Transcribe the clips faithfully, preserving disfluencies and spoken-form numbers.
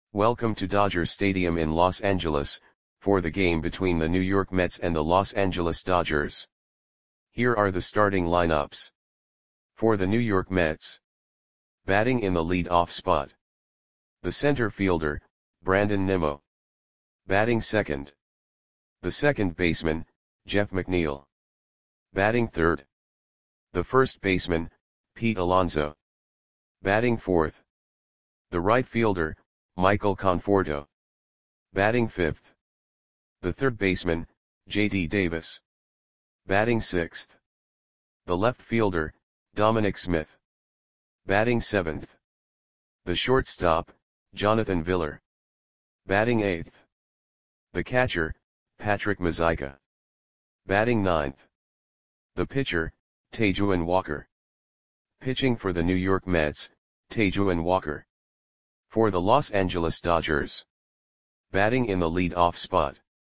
Welcome to Dodger Stadium in Los Angeles, for the game between the New York Mets and the Los Angeles Dodgers. Here are the starting lineups. For the New York Mets. Batting in the lead-off spot. The center fielder, Brandon Nimmo. Batting second. The second baseman, Jeff McNeil. Batting third. The first baseman, Pete Alonso. Batting fourth. The right fielder, Michael Conforto. Batting fifth. The third baseman, J D Davis. Batting sixth. The left fielder, Dominic Smith. Batting seventh. The shortstop, Jonathan Villar. Batting eighth. The catcher, Patrick Mazeika. Batting ninth. The pitcher, Taijuan Walker. Pitching for the New York Mets, Taijuan Walker. For the Los Angeles Dodgers. Batting in the lead-off spot.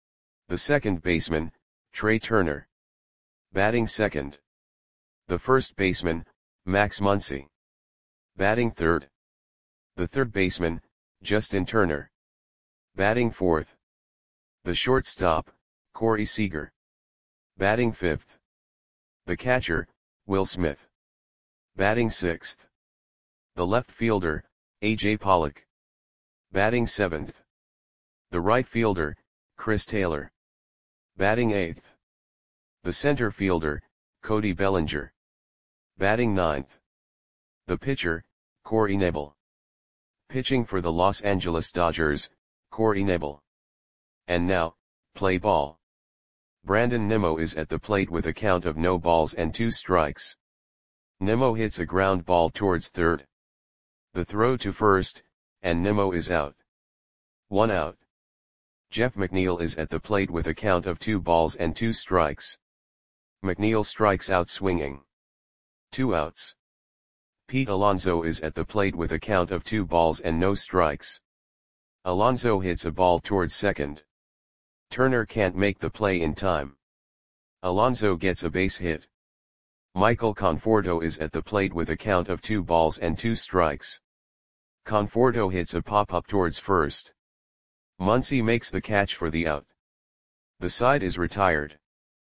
The second baseman, Trey Turner. Batting second. The first baseman, Max Muncy. Batting third. The third baseman, Justin Turner. Batting fourth. The shortstop, Corey Seager. Batting fifth. The catcher, Will Smith. Batting sixth. The left fielder, A J Pollock. Batting seventh. The right fielder, Chris Taylor. Batting eighth. The center fielder, Cody Bellinger. Batting ninth. The pitcher, Corey Knebel. Pitching for the Los Angeles Dodgers, Corey Knebel. And now, play ball. Brandon Nimmo is at the plate with a count of no balls and two strikes. Nimmo hits a ground ball towards third. The throw to first, and Nimmo is out. One out. Jeff McNeil is at the plate with a count of two balls and two strikes. McNeil strikes out swinging. Two outs. Pete Alonso is at the plate with a count of two balls and no strikes. Alonso hits a ball towards second. Turner can't make the play in time. Alonso gets a base hit. Michael Conforto is at the plate with a count of two balls and two strikes. Conforto hits a pop-up towards first. Muncy makes the catch for the out. The side is retired.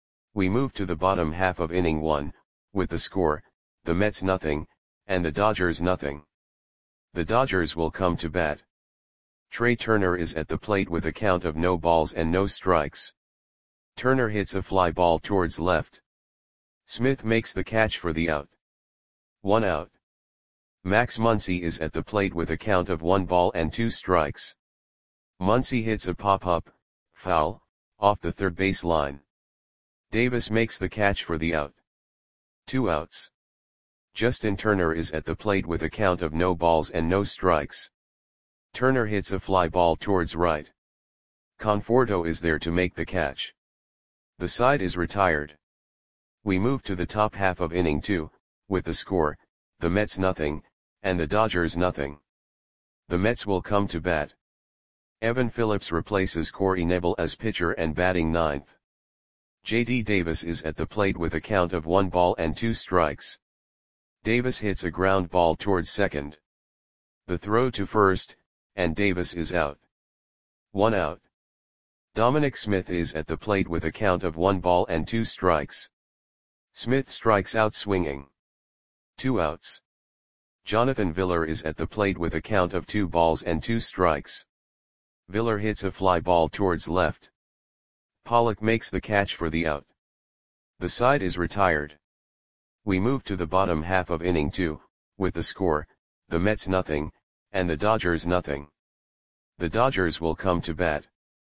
We move to the bottom half of inning one, with the score, the Mets nothing, and the Dodgers nothing. The Dodgers will come to bat. Trey Turner is at the plate with a count of no balls and no strikes. Turner hits a fly ball towards left. Smith makes the catch for the out. One out. Max Muncy is at the plate with a count of one ball and two strikes. Muncy hits a pop-up, foul, off the third base line. Davis makes the catch for the out. Two outs. Justin Turner is at the plate with a count of no balls and no strikes. Turner hits a fly ball towards right. Conforto is there to make the catch. The side is retired. We move to the top half of inning two, with the score, the Mets nothing, and the Dodgers nothing. The Mets will come to bat. Evan Phillips replaces Corey Knebel as pitcher and batting ninth. J D Davis is at the plate with a count of one ball and two strikes. Davis hits a ground ball towards second. The throw to first, and Davis is out. One out. Dominic Smith is at the plate with a count of one ball and two strikes. Smith strikes out swinging. Two outs. Jonathan Villar is at the plate with a count of two balls and two strikes. Villar hits a fly ball towards left. Pollock makes the catch for the out. The side is retired. We move to the bottom half of inning two, with the score, the Mets nothing, and the Dodgers nothing. The Dodgers will come to bat.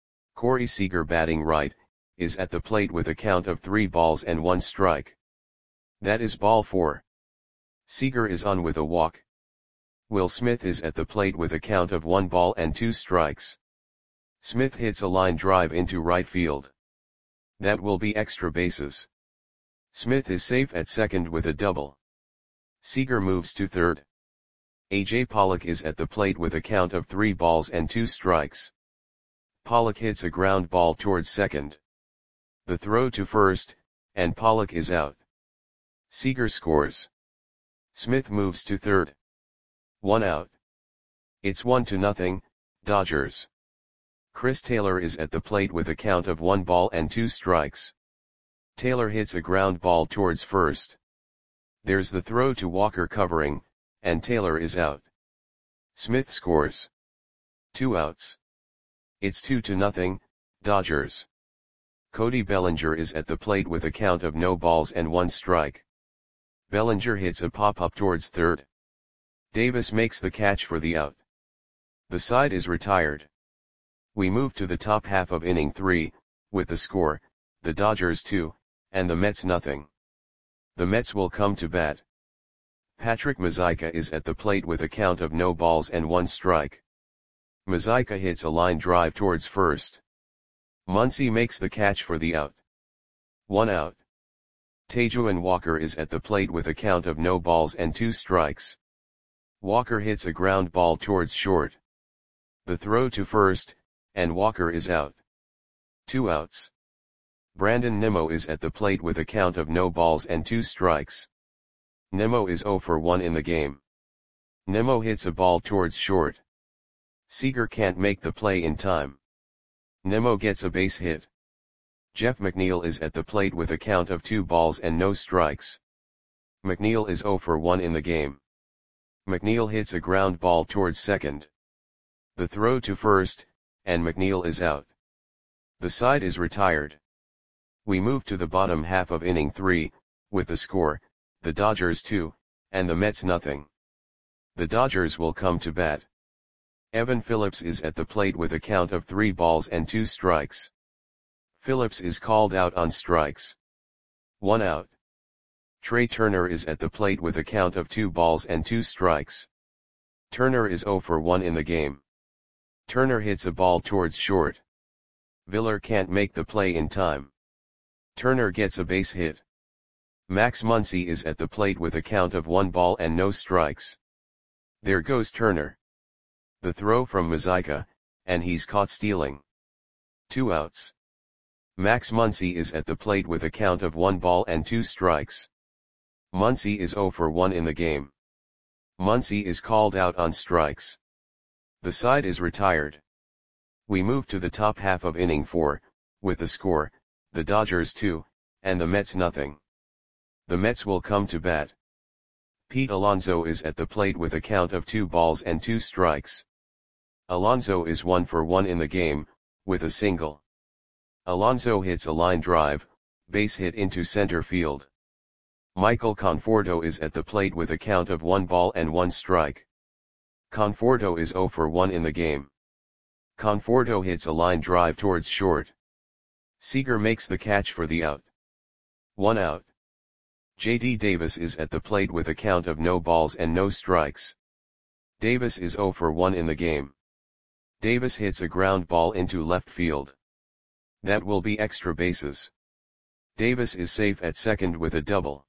Corey Seager batting right, is at the plate with a count of three balls and one strike. That is ball four. Seager is on with a walk. Will Smith is at the plate with a count of one ball and two strikes. Smith hits a line drive into right field. That will be extra bases. Smith is safe at second with a double. Seager moves to third. A J Pollock is at the plate with a count of three balls and two strikes. Pollock hits a ground ball towards second. The throw to first, and Pollock is out. Seager scores. Smith moves to third. One out. It's one to nothing, Dodgers. Chris Taylor is at the plate with a count of one ball and two strikes. Taylor hits a ground ball towards first. There's the throw to Walker covering, and Taylor is out. Smith scores. Two outs. It's two to nothing, Dodgers. Cody Bellinger is at the plate with a count of no balls and one strike. Bellinger hits a pop-up towards third. Davis makes the catch for the out. The side is retired. We move to the top half of inning three, with the score, the Dodgers two, and the Mets nothing. The Mets will come to bat. Patrick Mazeika is at the plate with a count of no balls and one strike. Mazeika hits a line drive towards first. Muncy makes the catch for the out. One out. Taijuan Walker is at the plate with a count of no balls and two strikes. Walker hits a ground ball towards short. The throw to first, and Walker is out. Two outs. Brandon Nimmo is at the plate with a count of no balls and two strikes. Nimmo is oh for one in the game. Nimmo hits a ball towards short. Seager can't make the play in time. Nimmo gets a base hit. Jeff McNeil is at the plate with a count of two balls and no strikes. McNeil is oh for one in the game. McNeil hits a ground ball towards second. The throw to first, and McNeil is out. The side is retired. We move to the bottom half of inning three, with the score, the Dodgers two, and the Mets nothing. The Dodgers will come to bat. Evan Phillips is at the plate with a count of three balls and two strikes. Phillips is called out on strikes. One out. Trey Turner is at the plate with a count of two balls and two strikes. Turner is oh for one in the game. Turner hits a ball towards short. Viller can't make the play in time. Turner gets a base hit. Max Muncy is at the plate with a count of one ball and no strikes. There goes Turner. The throw from Mazeika, and he's caught stealing. Two outs. Max Muncy is at the plate with a count of one ball and two strikes. Muncy is oh for one in the game. Muncy is called out on strikes. The side is retired. We move to the top half of inning four, with the score, the Dodgers two, and the Mets nothing. The Mets will come to bat. Pete Alonso is at the plate with a count of two balls and two strikes. Alonso is one for one in the game, with a single. Alonso hits a line drive, base hit into center field. Michael Conforto is at the plate with a count of one ball and one strike. Conforto is oh for one in the game. Conforto hits a line drive towards short. Seager makes the catch for the out. One out. J D Davis is at the plate with a count of no balls and no strikes. Davis is oh for one in the game. Davis hits a ground ball into left field. That will be extra bases. Davis is safe at second with a double.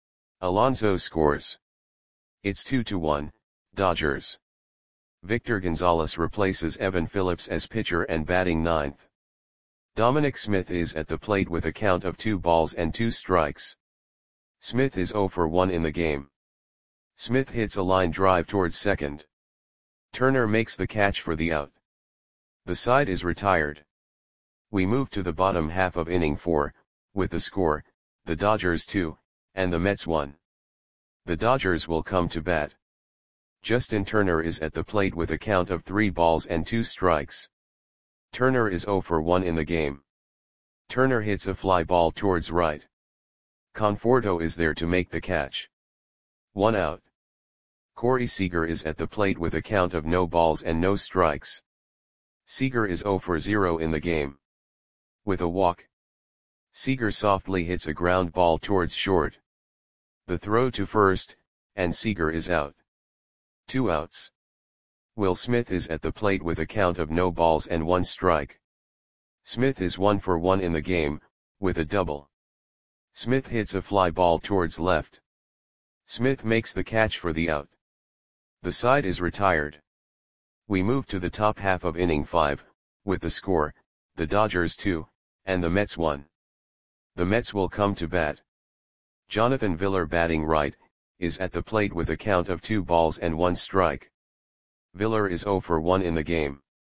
Alonso scores. It's two to one, Dodgers. Victor Gonzalez replaces Evan Phillips as pitcher and batting ninth. Dominic Smith is at the plate with a count of two balls and two strikes. Smith is oh for one in the game. Smith hits a line drive towards second. Turner makes the catch for the out. The side is retired. We move to the bottom half of inning four, with the score, the Dodgers two, and the Mets one. The Dodgers will come to bat. Justin Turner is at the plate with a count of three balls and two strikes. Turner is oh for one in the game. Turner hits a fly ball towards right. Conforto is there to make the catch. One out. Corey Seager is at the plate with a count of no balls and no strikes. Seager is oh for zero in the game. With a walk. Seager softly hits a ground ball towards short. The throw to first, and Seager is out. Two outs. Will Smith is at the plate with a count of no balls and one strike. Smith is one for one in the game, with a double. Smith hits a fly ball towards left. Smith makes the catch for the out. The side is retired. We move to the top half of inning five, with the score, the Dodgers two, and the Mets one. The Mets will come to bat. Jonathan Viller batting right, is at the plate with a count of two balls and one strike. Viller is oh for one in the game.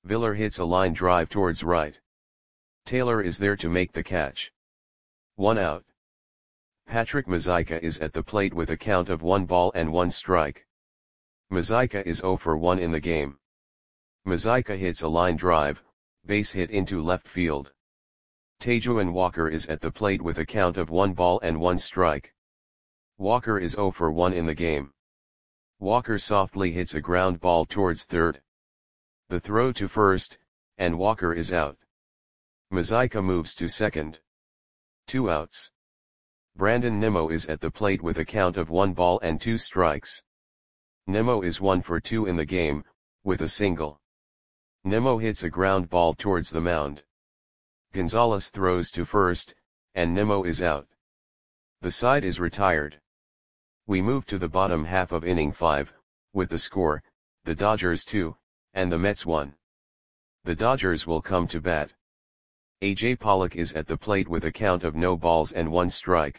Viller hits a line drive towards right. Taylor is there to make the catch. One out. Patrick Mazeika is at the plate with a count of one ball and one strike. Mazeika is zero for one in the game. Mazeika hits a line drive, base hit into left field. Taijuan Walker is at the plate with a count of one ball and one strike. Walker is zero for one in the game. Walker softly hits a ground ball towards third. The throw to first, and Walker is out. Mazeika moves to second. Two outs. Brandon Nimmo is at the plate with a count of one ball and two strikes. Nimmo is one for two in the game, with a single. Nimmo hits a ground ball towards the mound. Gonzalez throws to first, and Nimmo is out. The side is retired. We move to the bottom half of inning five, with the score, the Dodgers two, and the Mets one. The Dodgers will come to bat. A J Pollock is at the plate with a count of no balls and one strike.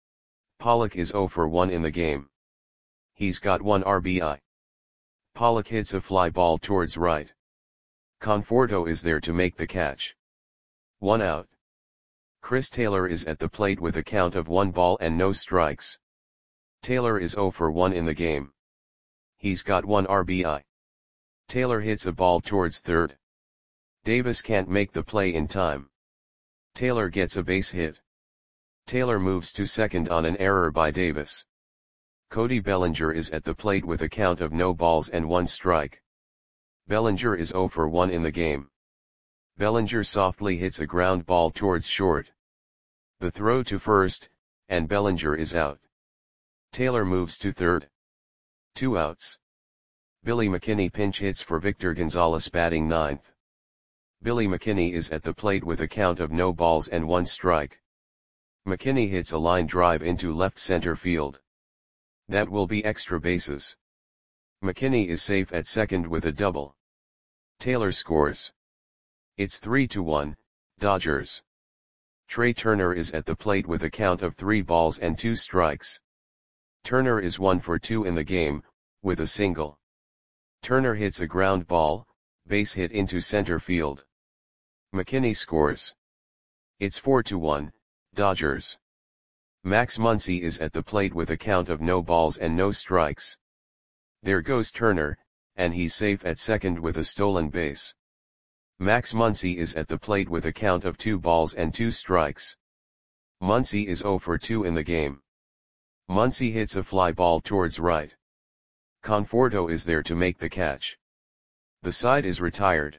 Pollock is zero for one in the game. He's got one R B I. Pollock hits a fly ball towards right. Conforto is there to make the catch. One out. Chris Taylor is at the plate with a count of one ball and no strikes. Taylor is zero for one in the game. He's got one R B I. Taylor hits a ball towards third. Davis can't make the play in time. Taylor gets a base hit. Taylor moves to second on an error by Davis. Cody Bellinger is at the plate with a count of no balls and one strike. Bellinger is zero for one in the game. Bellinger softly hits a ground ball towards short. The throw to first, and Bellinger is out. Taylor moves to third. Two outs. Billy McKinney pinch hits for Victor Gonzalez batting ninth. Billy McKinney is at the plate with a count of no balls and one strike. McKinney hits a line drive into left center field. That will be extra bases. McKinney is safe at second with a double. Taylor scores. It's three to one, Dodgers. Trey Turner is at the plate with a count of three balls and two strikes. Turner is one for two in the game, with a single. Turner hits a ground ball, base hit into center field. McKinney scores. It's four to one, Dodgers. Max Muncy is at the plate with a count of no balls and no strikes. There goes Turner, and he's safe at second with a stolen base. Max Muncy is at the plate with a count of two balls and two strikes. Muncy is zero for two in the game. Muncy hits a fly ball towards right. Conforto is there to make the catch. The side is retired.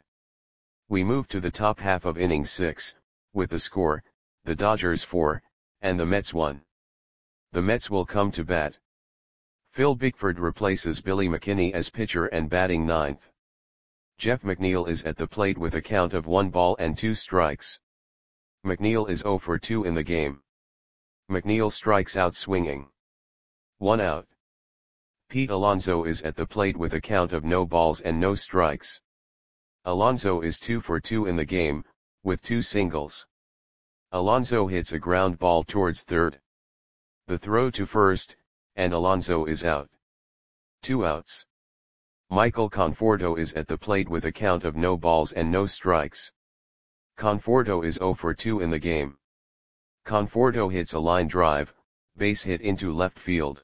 We move to the top half of inning six, with the score, the Dodgers four, and the Mets one. The Mets will come to bat. Phil Bickford replaces Billy McKinney as pitcher and batting ninth. Jeff McNeil is at the plate with a count of one ball and two strikes. McNeil is zero for two in the game. McNeil strikes out swinging. One out. Pete Alonso is at the plate with a count of no balls and no strikes. Alonso is two for two in the game, with two singles. Alonso hits a ground ball towards third. The throw to first, and Alonso is out. Two outs. Michael Conforto is at the plate with a count of no balls and no strikes. Conforto is zero for two in the game. Conforto hits a line drive, base hit into left field.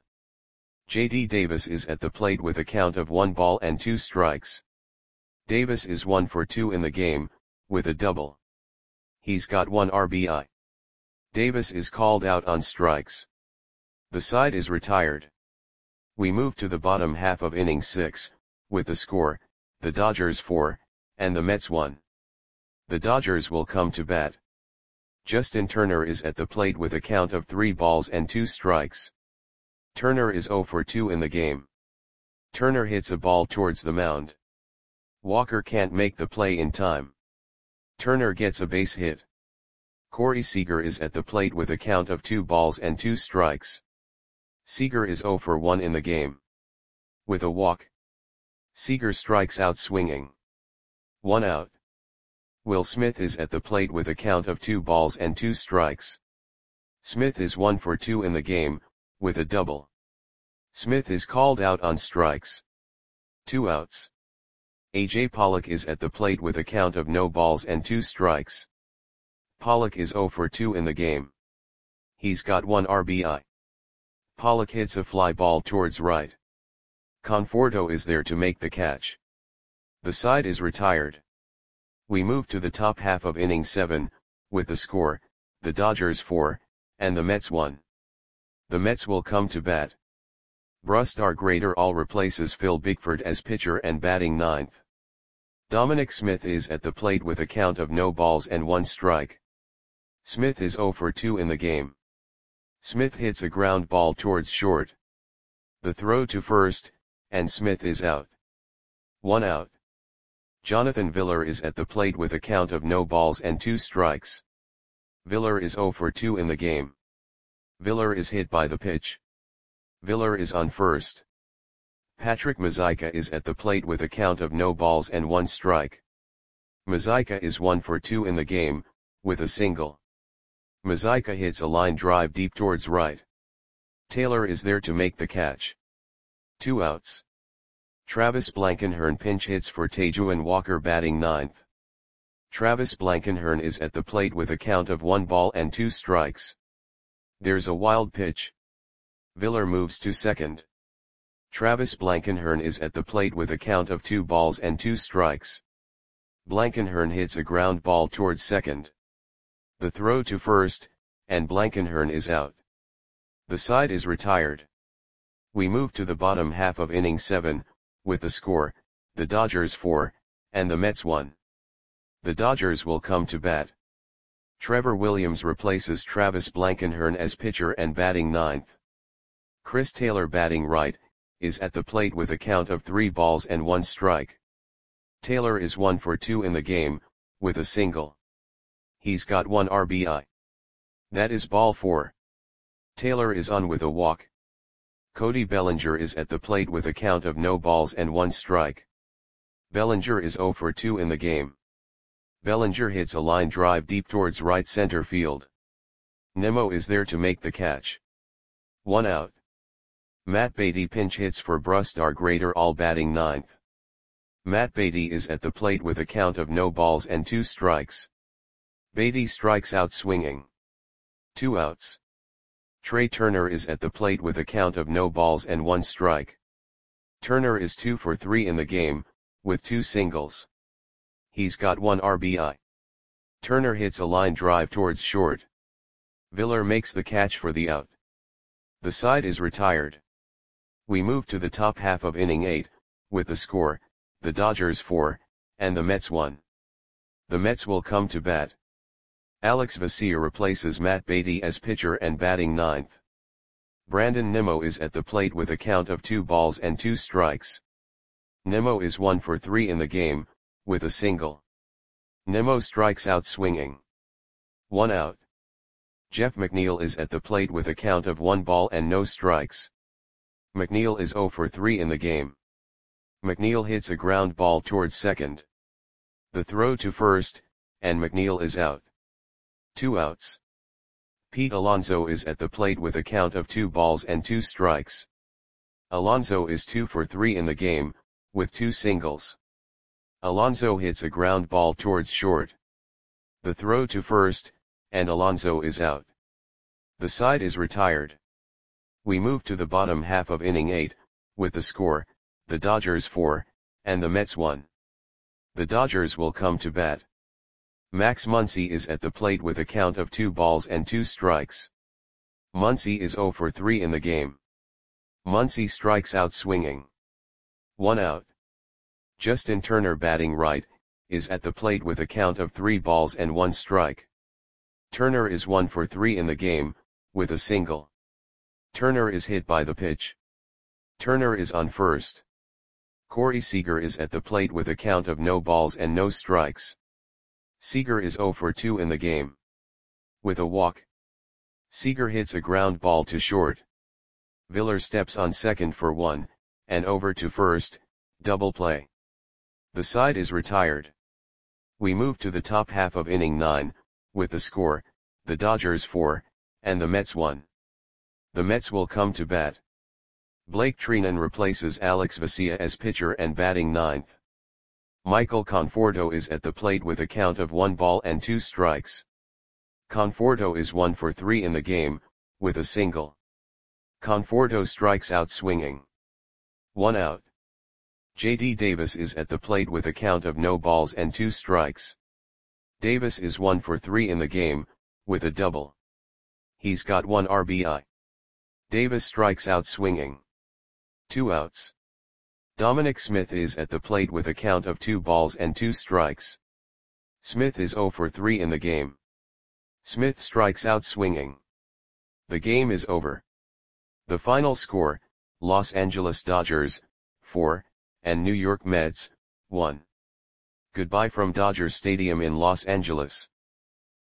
J D Davis is at the plate with a count of one ball and two strikes. Davis is one for two in the game, with a double. He's got one R B I. Davis is called out on strikes. The side is retired. We move to the bottom half of inning six, with the score, the Dodgers four, and the Mets one. The Dodgers will come to bat. Justin Turner is at the plate with a count of three balls and two strikes. Turner is zero for two in the game. Turner hits a ball towards the mound. Walker can't make the play in time. Turner gets a base hit. Corey Seager is at the plate with a count of two balls and two strikes. Seager is zero for one in the game. With a walk. Seager strikes out swinging. One out. Will Smith is at the plate with a count of two balls and two strikes. Smith is one for two in the game, with a double. Smith is called out on strikes. Two outs. A J Pollock is at the plate with a count of no balls and two strikes. Pollock is zero for two in the game. He's got one R B I. Pollock hits a fly ball towards right. Conforto is there to make the catch. The side is retired. We move to the top half of inning seven, with the score, the Dodgers four, and the Mets one. The Mets will come to bat. Brusdar Graterol replaces Phil Bickford as pitcher and batting ninth. Dominic Smith is at the plate with a count of no balls and one strike. Smith is zero for two in the game. Smith hits a ground ball towards short. The throw to first, and Smith is out. One out. Jonathan Villar is at the plate with a count of no balls and two strikes. Villar is zero for two in the game. Villar is hit by the pitch. Villar is on first. Patrick Mazeika is at the plate with a count of no balls and one strike. Mazeika is one for two in the game, with a single. Mazeika hits a line drive deep towards right. Taylor is there to make the catch. Two outs. Travis Blankenhorn pinch hits for Tejuan Walker batting ninth. Travis Blankenhorn is at the plate with a count of one ball and two strikes. There's a wild pitch. Villar moves to second. Travis Blankenhorn is at the plate with a count of two balls and two strikes. Blankenhorn hits a ground ball towards second. The throw to first, and Blankenhorn is out. The side is retired. We move to the bottom half of inning seven, with the score, the Dodgers four, and the Mets one. The Dodgers will come to bat. Trevor Williams replaces Travis Blankenhorn as pitcher and batting ninth. Chris Taylor batting right, is at the plate with a count of three balls and one strike. Taylor is one for two in the game, with a single. He's got one R B I. That is ball four. Taylor is on with a walk. Cody Bellinger is at the plate with a count of no balls and one strike. Bellinger is zero for two in the game. Bellinger hits a line drive deep towards right center field. Nemo is there to make the catch. One out. Matt Beatty pinch hits for Brusdar Graterol batting ninth. Matt Beatty is at the plate with a count of no balls and two strikes. Beatty strikes out swinging. Two outs. Trey Turner is at the plate with a count of no balls and one strike. Turner is two for three in the game, with two singles. He's got one R B I. Turner hits a line drive towards short. Villar makes the catch for the out. The side is retired. We move to the top half of inning eight, with the score, the Dodgers four, and the Mets one. The Mets will come to bat. Alex Vesia replaces Matt Beatty as pitcher and batting ninth. Brandon Nimmo is at the plate with a count of two balls and two strikes. Nimmo is one for three in the game, with a single. Nimmo strikes out swinging. One out. Jeff McNeil is at the plate with a count of one ball and no strikes. McNeil is zero for three in the game. McNeil hits a ground ball towards second. The throw to first, and McNeil is out. Two outs. Pete Alonso is at the plate with a count of two balls and two strikes. Alonso is two for three in the game, with two singles. Alonso hits a ground ball towards short. The throw to first, and Alonso is out. The side is retired. We move to the bottom half of inning eight, with the score, the Dodgers four, and the Mets one. The Dodgers will come to bat. Max Muncy is at the plate with a count of two balls and two strikes. Muncy is zero for three in the game. Muncy strikes out swinging. One out. Justin Turner batting right, is at the plate with a count of three balls and one strike. Turner is one for three in the game, with a single. Turner is hit by the pitch. Turner is on first. Corey Seager is at the plate with a count of no balls and no strikes. Seager is zero for two in the game. With a walk. Seager hits a ground ball to short. Villar steps on second for one, and over to first, double play. The side is retired. We move to the top half of inning nine, with the score, the Dodgers four, and the Mets one. The Mets will come to bat. Blake Treinen replaces Alex Vesia as pitcher and batting ninth. Michael Conforto is at the plate with a count of one ball and two strikes. Conforto is one for three in the game, with a single. Conforto strikes out swinging. One out. J D Davis is at the plate with a count of no balls and two strikes. Davis is one for three in the game, with a double. He's got one R B I. Davis strikes out swinging. Two outs. Dominic Smith is at the plate with a count of two balls and two strikes. Smith is zero for three in the game. Smith strikes out swinging. The game is over. The final score, Los Angeles Dodgers, four, and New York Mets, one. Goodbye from Dodger Stadium in Los Angeles.